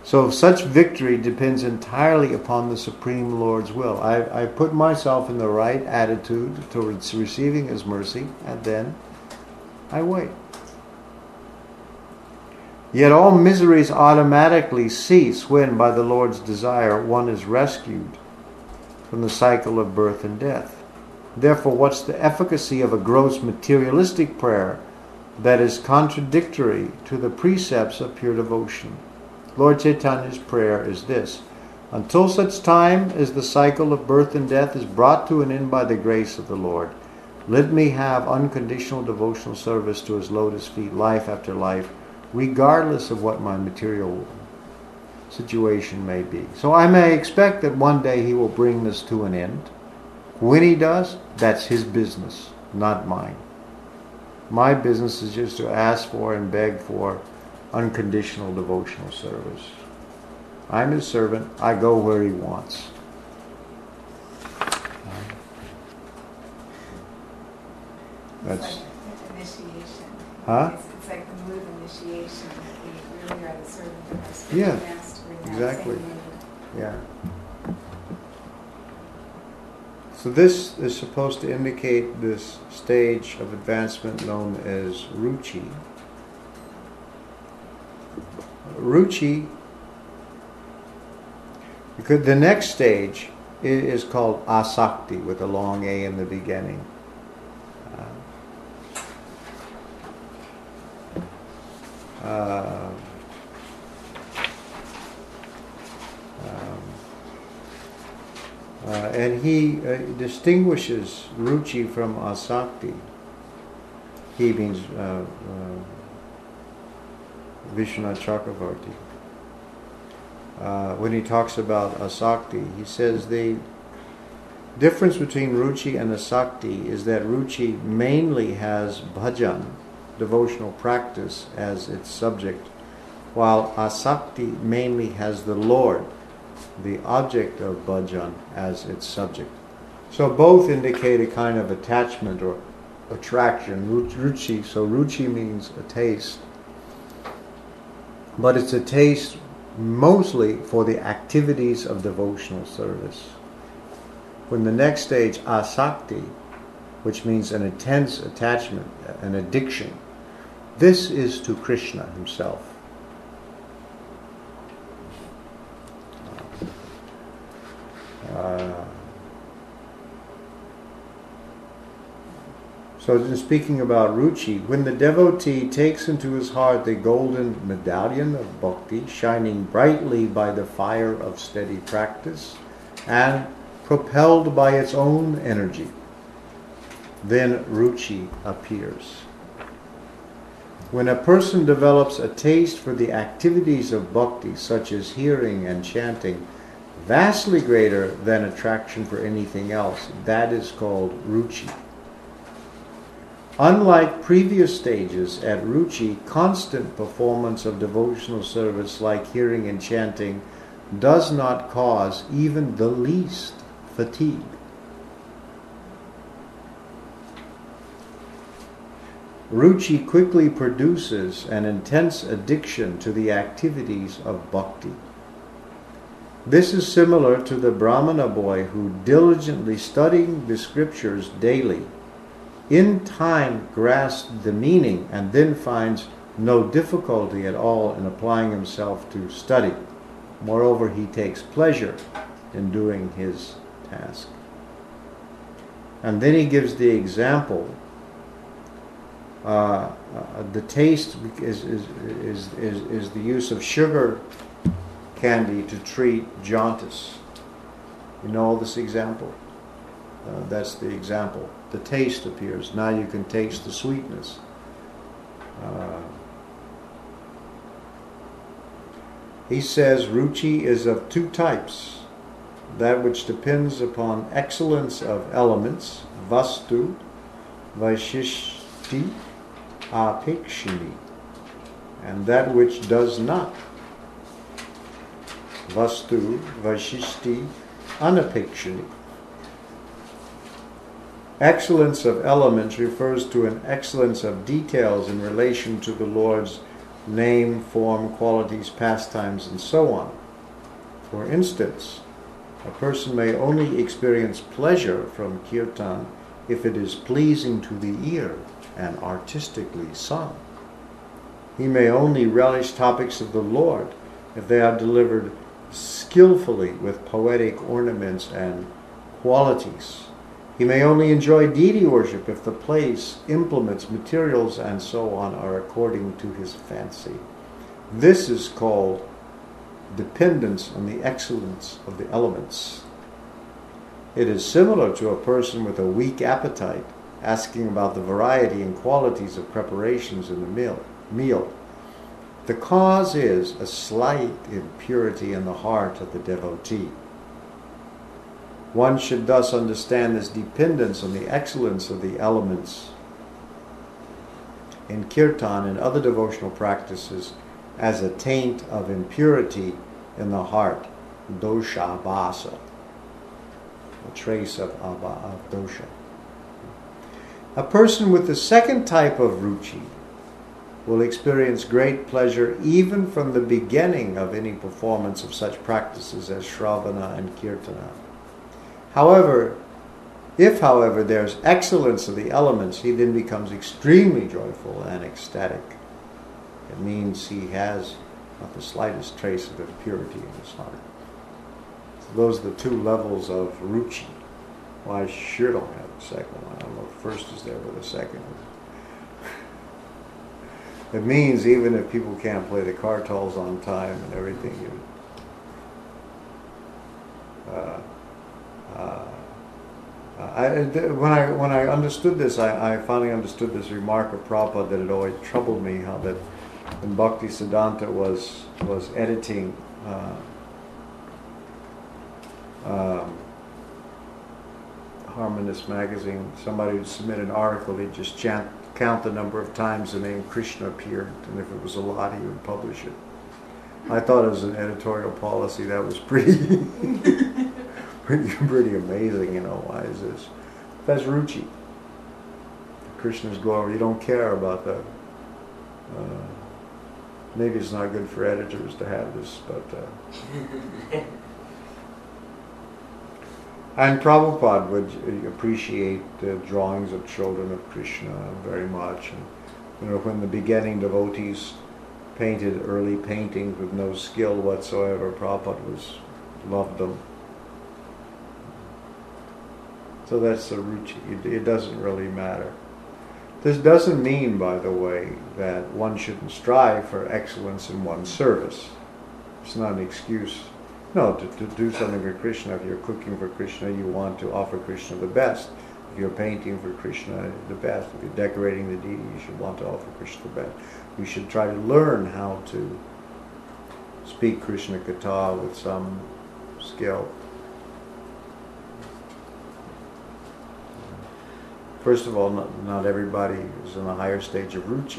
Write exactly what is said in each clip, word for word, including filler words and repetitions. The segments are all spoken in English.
So such victory depends entirely upon the Supreme Lord's will. I, I put myself in the right attitude towards receiving His mercy, and then I wait. Yet all miseries automatically cease when, by the Lord's desire, one is rescued from the cycle of birth and death. Therefore, what's the efficacy of a gross materialistic prayer that is contradictory to the precepts of pure devotion? Lord Chaitanya's prayer is this: until such time as the cycle of birth and death is brought to an end by the grace of the Lord, let me have unconditional devotional service to His lotus feet life after life, regardless of what my material situation may be. So I may expect that one day He will bring this to an end. When He does, that's His business, not mine. My business is just to ask for and beg for unconditional devotional service. I'm His servant. I go where He wants. That's it's like initiation. Huh? It's, it's like the mood of initiation. That we really are the servant of our spiritual Yeah, master. in that exactly. same mood. Yeah. So this is supposed to indicate this stage of advancement known as ruchi. Ruchi, because the next stage is called asakti with a long A in the beginning. Uh, uh, um, uh, and he uh, distinguishes ruchi from asakti. He means uh, uh, Vishwanath Chakravarti. Uh, when he talks about asakti, he says the difference between ruchi and asakti is that ruchi mainly has bhajan, devotional practice, as its subject, while asakti mainly has the Lord, the object of bhajan, as its subject. So both indicate a kind of attachment or attraction. Ruchi, so ruchi means a taste, but it's a taste mostly for the activities of devotional service. When the next stage, asakti, which means an intense attachment, an addiction, this is to Krishna Himself. Uh, so in speaking about ruchi, when the devotee takes into his heart the golden medallion of bhakti, shining brightly by the fire of steady practice and propelled by its own energy, then ruchi appears. When a person develops a taste for the activities of bhakti, such as hearing and chanting, vastly greater than attraction for anything else, that is called ruchi. Unlike previous stages, at ruchi, constant performance of devotional service like hearing and chanting does not cause even the least fatigue. Ruchi quickly produces an intense addiction to the activities of bhakti. This is similar to the Brahmana boy who, diligently studying the scriptures daily, in time grasps the meaning and then finds no difficulty at all in applying himself to study. Moreover, he takes pleasure in doing his task. And then he gives the example. Uh, uh, the taste is, is, is, is, is the use of sugar candy to treat jaundice. You know this example? Uh, that's the example. The taste appears. Now you can taste the sweetness. Uh, he says ruchi is of two types. That which depends upon excellence of elements, vastu, vaishishti, apekshini, and that which does not, vastu, vaishishti, anapekshini. Excellence of elements refers to an excellence of details in relation to the Lord's name, form, qualities, pastimes, and so on. For instance, a person may only experience pleasure from kirtan if it is pleasing to the ear and artistically sung. He may only relish topics of the Lord if they are delivered skillfully with poetic ornaments and qualities. He may only enjoy deity worship if the place, implements, materials, and so on are according to his fancy. This is called dependence on the excellence of the elements. It is similar to a person with a weak appetite asking about the variety and qualities of preparations in the meal. meal. The cause is a slight impurity in the heart of the devotee. One should thus understand this dependence on the excellence of the elements in kirtan and other devotional practices as a taint of impurity in the heart, dosha abhasa, a trace of, of, of dosha. A person with the second type of ruchi will experience great pleasure even from the beginning of any performance of such practices as Shravana and Kirtana. However, if, however, there's excellence of the elements, he then becomes extremely joyful and ecstatic. It means he has not the slightest trace of impurity in his heart. So those are the two levels of ruchi. Well, I sure don't have the second one. I don't know if the first is there, but the second one. It means even if people can't play the kartals on time and everything, you, uh, uh, I, when I when I understood this, I, I finally understood this remark of Prabhupada that had always troubled me, how that when Bhakti Siddhanta was was editing uh, um, Harmonist magazine, somebody would submit an article, he'd just chant, count the number of times the name Krishna appeared, and if it was a lot, he would publish it. I thought as an editorial policy that was pretty, pretty, pretty amazing. You know, why is this? That's ruchi. Krishna's glory. You don't care about that. Uh, maybe it's not good for editors to have this, but. Uh, And Prabhupada would appreciate the drawings of children of Krishna very much. And, you know, when the beginning devotees painted early paintings with no skill whatsoever, Prabhupada was loved them. So that's the ruchi. It, it doesn't really matter. This doesn't mean, by the way, that one shouldn't strive for excellence in one's service. It's not an excuse. No, to, to do something for Krishna. If you're cooking for Krishna, you want to offer Krishna the best. If you're painting for Krishna, the best. If you're decorating the deity, you should want to offer Krishna the best. You should try to learn how to speak Krishna Katha with some skill. First of all, not, not everybody is in a higher stage of ruchi.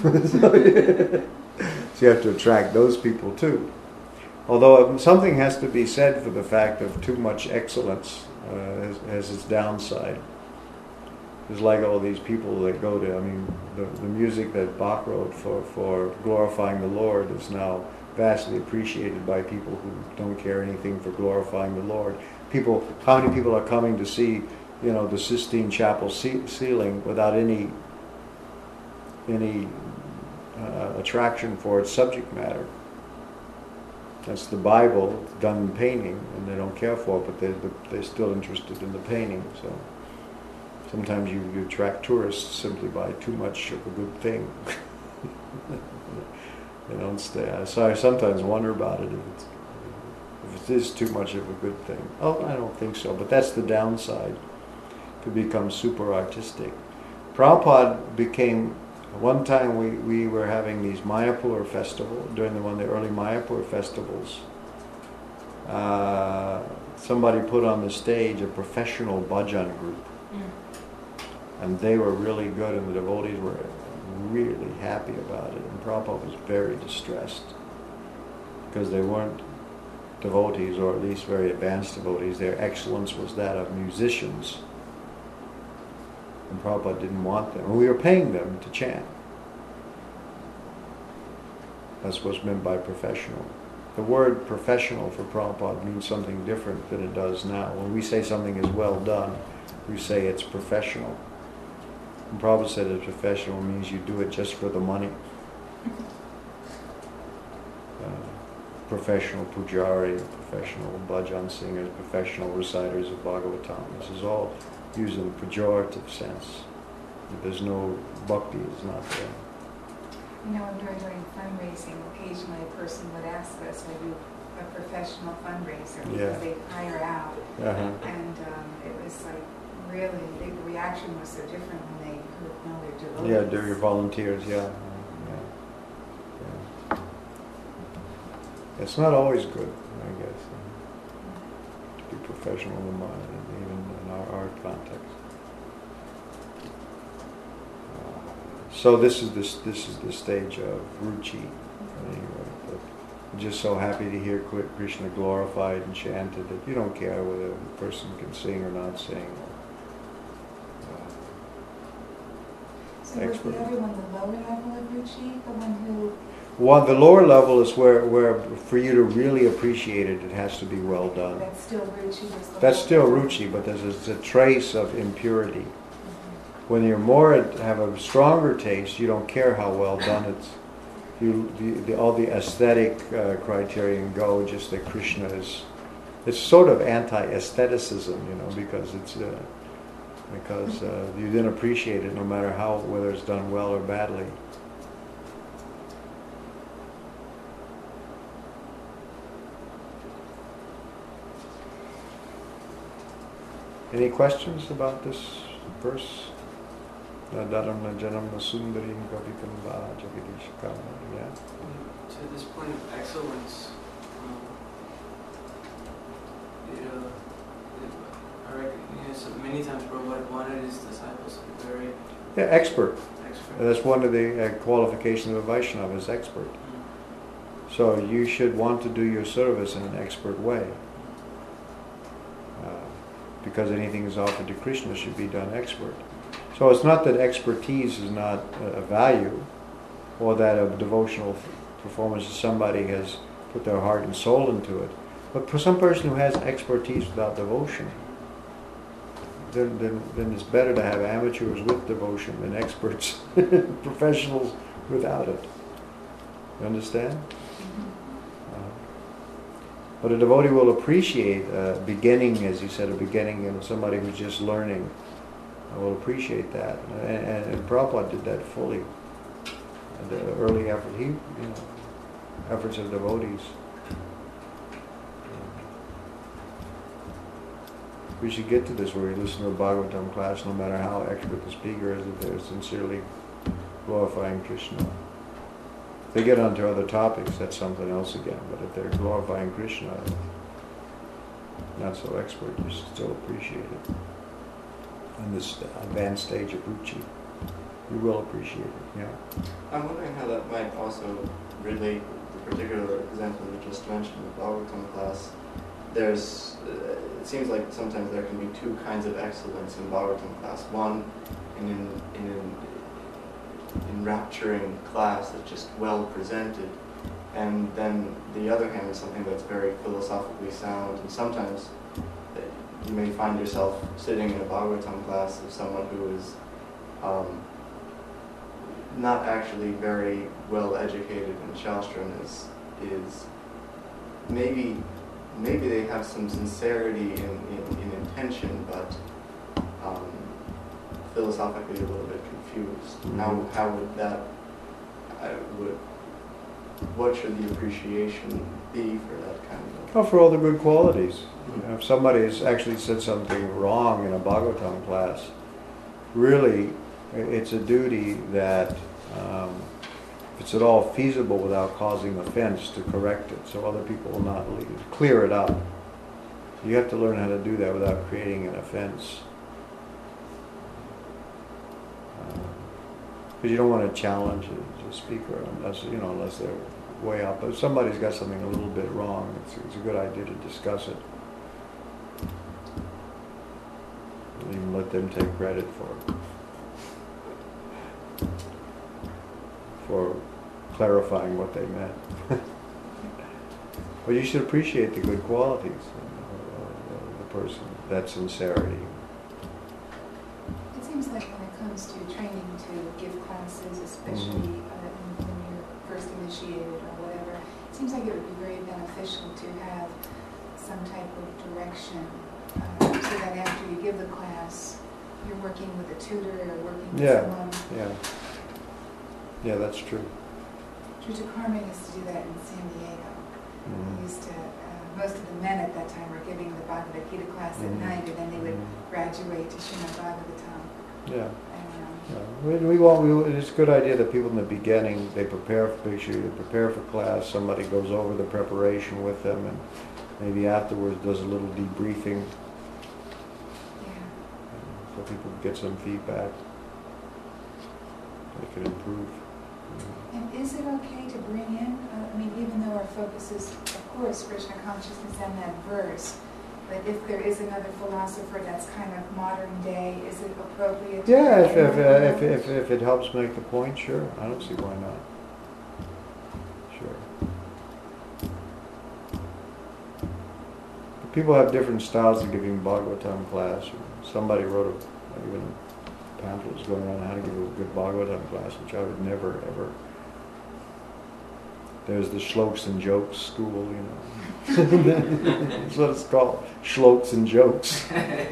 So you have to attract those people too. Although something has to be said for the fact of too much excellence uh, has, has its downside. There's like all these people that go to, I mean, the, the music that Bach wrote for, for glorifying the Lord is now vastly appreciated by people who don't care anything for glorifying the Lord. People, how many people are coming to see, you know, the Sistine Chapel ce- ceiling without any, any uh, attraction for its subject matter? That's the Bible done in painting, and they don't care for it, but they're, they're still interested in the painting. So sometimes you, you attract tourists simply by too much of a good thing. They don't stay. So I sometimes wonder about it, if, it's, if it is too much of a good thing. Oh, I don't think so, but that's the downside. It could become super artistic. Prabhupada became... One time we, we were having these Mayapur festival, during the one of the early Mayapur festivals. Uh, somebody put on the stage a professional bhajan group. Mm. And they were really good, and the devotees were really happy about it. And Prabhupada was very distressed because they weren't devotees, or at least very advanced devotees. Their excellence was that of musicians. And Prabhupada didn't want them. And we were paying them to chant. That's what's meant by professional. The word professional for Prabhupada means something different than it does now. When we say something is well done, we say it's professional. And Prabhupada said it's professional means you do it just for the money. Uh, professional pujari, professional bhajan singers, professional reciters of Bhagavatam. This is all used in a pejorative sense. There's no bhakti, is not there. You know, when we were doing fundraising, occasionally a person would ask us, are you a professional fundraiser? Because Yeah. they hire out. Uh-huh. And um, it was like, really, the reaction was so different when they heard, no, they're devotees. Yeah, they're your volunteers, yeah. yeah. yeah. It's not always good, I guess, uh, to be professional in the mind, even in our art context. So this is this this is the stage of ruchi. Anyway, but I'm just so happy to hear Krishna glorified and chanted that you don't care whether the person can sing or not sing. Or, uh, So was the other one the lower level of ruchi, the one who? Well, the lower level is where, where for you to really appreciate it, it has to be well done. That's still ruchi. That's still ruchi, but there's a, a trace of impurity. When you're more have a stronger taste, you don't care how well done it's. You the, the, all the aesthetic uh, criterion go just that Krishna is. It's sort of anti-aestheticism, you know, because it's uh, because uh, you then appreciate it no matter how whether it's done well or badly. Any questions about this verse? Nadaram najanam nasundarim kavitam va jagadishkam. Yeah. To this point of excellence, um, it, uh, it, I recognize that many times Prabhupada wanted his disciples to be very Yeah, expert. expert. That's one of the uh, qualifications of a Vaishnava is expert. Mm. So you should want to do your service in an expert way. Uh, because anything is offered to Krishna should be done expert. So it's not that expertise is not a value, or that a devotional performance somebody has put their heart and soul into it. But for some person who has expertise without devotion, then, then, then it's better to have amateurs with devotion than experts, professionals without it. You understand? Uh, but a devotee will appreciate a beginning, as you said, a beginning, you know, somebody who's just learning. I will appreciate that, and, and, and Prabhupada did that fully. The early effort, he, you know, efforts of devotees. We should get to this where we listen to a Bhagavatam class, no matter how expert the speaker is, if they're sincerely glorifying Krishna. If they get onto other topics, that's something else again. But if they're glorifying Krishna, not so expert, you should still appreciate it. In this advanced stage of ruchi, you will appreciate it. Yeah. I'm wondering how that might also relate to the particular example you just mentioned, the Bhagavatam class. There's, uh, it seems like sometimes there can be two kinds of excellence in Bhagavatam class. One, in an, in an enrapturing class that's just well presented, and then the other hand is something that's very philosophically sound, and sometimes you may find yourself sitting in a Bhagavatam class of someone who is um, not actually very well educated in Shastram, is, is maybe maybe they have some sincerity in, in, in intention, but um, philosophically a little bit confused. Mm-hmm. How how would that I would what should the appreciation be for that kind of? Oh, for all the good qualities. You know, if somebody has actually said something wrong in a Bhagavatam class, really, it's a duty that, um, if it's at all feasible without causing offense, to correct it so other people will not leave. Clear it up. You have to learn how to do that without creating an offense. Because uh, you don't want to challenge the speaker unless, you know, unless they're way up. But if somebody's got something a little bit wrong, it's, it's a good idea to discuss it. And even let them take credit for for clarifying what they meant. But you should appreciate the good qualities of the person, that sincerity. It seems like when it comes to training to give classes, especially Mhm. uh, when when you're first initiated or whatever, it seems like it would be very beneficial to have some type of direction uh, so that after you give the class, you're working with a tutor or working with Yeah. someone. Yeah. Yeah, that's true. Teacher Carmen used to do that in San Diego. Mhm. He used to, uh, most of the men at that time were giving the Bhagavad Gita class Mhm. at night, and then they would Mhm. graduate to Srimad Bhagavatam. Yeah. And, um, Yeah. We, we want. We, it's a good idea that people in the beginning they prepare. Make sure they prepare for class. Somebody goes over the preparation with them, and maybe afterwards does a little debriefing, yeah. so people can get some feedback. They can improve. And is it okay to bring in, uh, I mean, even though our focus is, of course, Krishna consciousness and that verse, but if there is another philosopher that's kind of modern day, is it appropriate to Yeah, bring if in if, one uh, of if if those? if it helps make the point, sure. I don't see why not. Sure. People have different styles of giving Bhagavatam class. Somebody wrote a even a pamphlet was going around how to give a good Bhagavatam class, which I would never ever. There's the shloks and jokes school, you know. That's what it's called, shloks and jokes.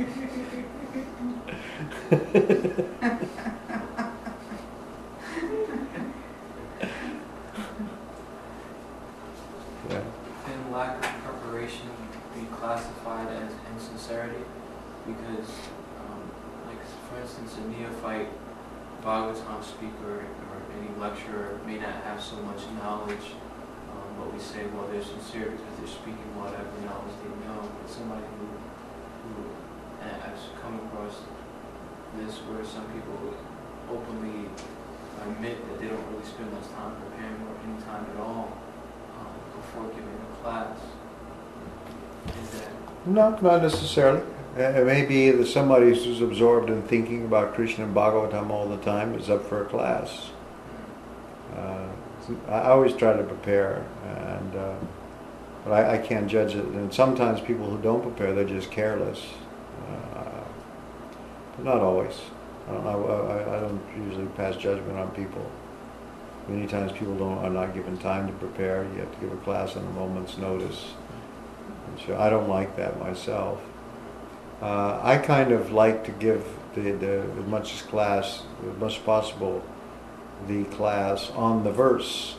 Yeah. Can lack of preparation be classified as insincerity? Because, um, like, for instance, a neophyte Bhagavatam speaker or any lecturer may not have so much knowledge, um, but we say, well, they're sincere because they're speaking whatever knowledge they know. But somebody who, who and I've come across this where some people openly admit that they don't really spend much time preparing or any time at all um, before giving a class. Is that No, not necessarily. Uh, It may be that somebody who's absorbed in thinking about Krishna and Bhagavatam all the time is up for a class. Uh, I always try to prepare, and uh, but I, I can't judge it. And sometimes people who don't prepare, they're just careless. Uh, but not always. I don't, I, I don't usually pass judgment on people. Many times people don't are not given time to prepare. You have to give a class on a moment's notice. And so I don't like that myself. Uh, I kind of like to give the, the as much as class, as much as possible, the class on the verse.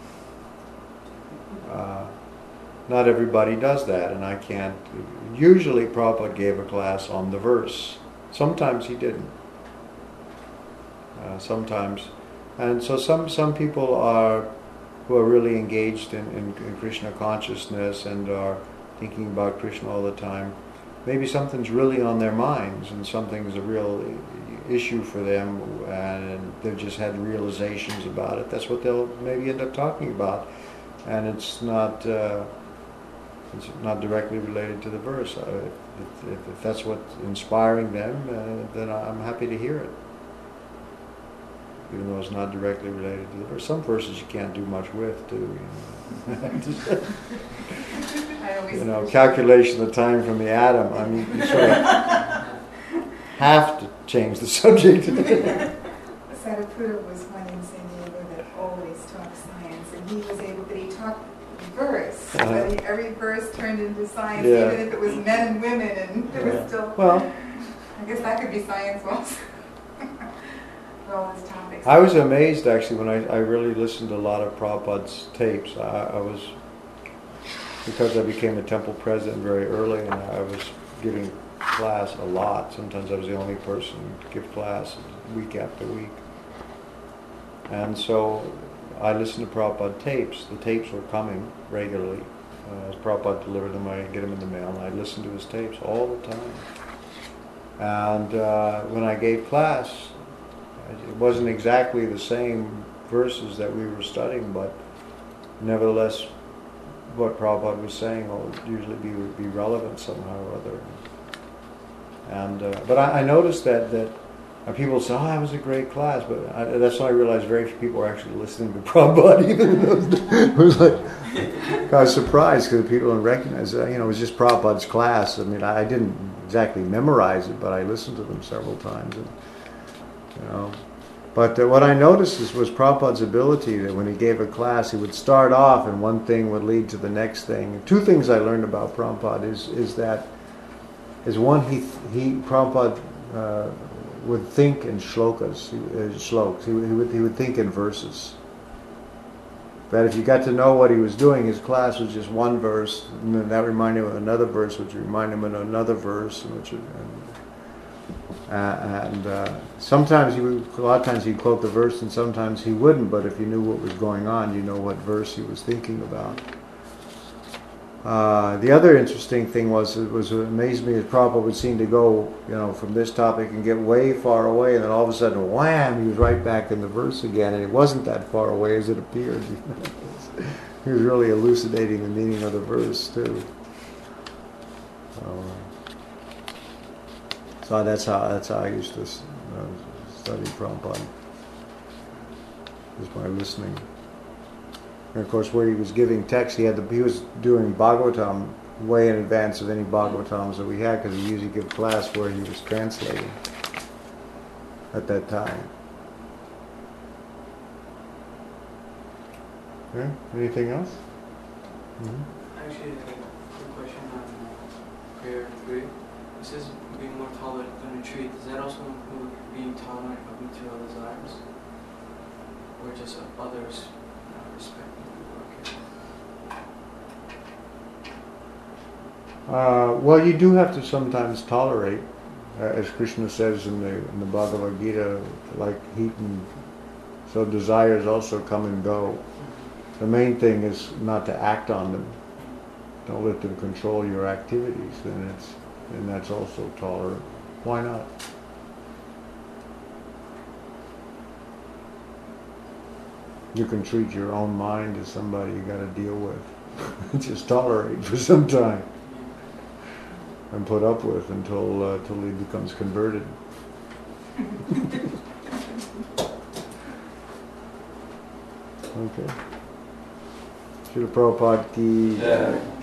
Uh, not everybody does that, and I can't. Usually Prabhupada gave a class on the verse. Sometimes he didn't. Uh, sometimes. And so some, some people are who are really engaged in, in, in Krishna consciousness and are thinking about Krishna all the time. Maybe something's really on their minds and something's a real issue for them and they've just had realizations about it. That's what they'll maybe end up talking about. And it's not uh, it's not directly related to the verse. Uh, if, if, if that's what's inspiring them, uh, then I'm happy to hear it. Even though it's not directly related to the verse. Some verses you can't do much with, too. You know, I always you know calculation of time from the atom. I mean, you sort of have to change the subject. Sadhguru was one in San Diego that always talked science, and he was able, but he talked verse. Uh-huh. But he, every verse turned into science, Yeah. even if it was men and women, and it Yeah. was still. Well, I guess that could be science also. For all his topics. I was amazed actually when I, I really listened to a lot of Prabhupada's tapes. I, I was, because I became a temple president very early and I was giving class a lot. Sometimes I was the only person to give class week after week. And so I listened to Prabhupada tapes. The tapes were coming regularly. Uh, as Prabhupada delivered them, I get them in the mail and I listened to his tapes all the time. And uh, when I gave class, it wasn't exactly the same verses that we were studying, but nevertheless, what Prabhupada was saying will usually be be relevant somehow or other. And uh, but I, I noticed that that And people say, "Oh, that was a great class," but I, that's when I realized very few people were actually listening to Prabhupada. Even it was like I was surprised because people don't recognize it. You know, it was just Prabhupada's class. I mean, I didn't exactly memorize it, but I listened to them several times. And, you know, but uh, what I noticed is, was Prabhupada's ability that when he gave a class, he would start off, and one thing would lead to the next thing. Two things I learned about Prabhupada is is that is one he he Prabhupada. Uh, would think in shlokas, uh, shlokas. He, he, would, he would think in verses. That if you got to know what he was doing, his class was just one verse, and then that reminded him of another verse, which reminded him of another verse, and which, and, uh, and uh, sometimes he would, a lot of times he'd quote the verse, and sometimes he wouldn't. But if you knew what was going on, you know what verse he was thinking about. Uh, the other interesting thing was, it was what amazed me, is Prabhupada would seem to go, you know, from this topic and get way far away, and then all of a sudden, wham, he was right back in the verse again, and it wasn't that far away as it appeared. He was really elucidating the meaning of the verse too. So, so that's how that's how I used to uh, study Prabhupada, just by listening. And of course, where he was giving text, he had the, he was doing Bhagavatam way in advance of any Bhagavatams that we had, because he usually gave class where he was translating at that time. Yeah? Anything else? Mm-hmm. Actually, I have a quick question on uh, prayer three. It says being more tolerant than a tree. Does that also include being tolerant of material desires? Or just of others not respecting? Uh, well, you do have to sometimes tolerate, uh, as Krishna says in the in the Bhagavad Gita, like heat and so desires also come and go. The main thing is not to act on them. Don't let them control your activities, and it's and that's also tolerant. Why not? You can treat your own mind as somebody you got to deal with. Just tolerate for some time. And put up with until uh, till he becomes converted. Okay. Srila Prabhupada ki.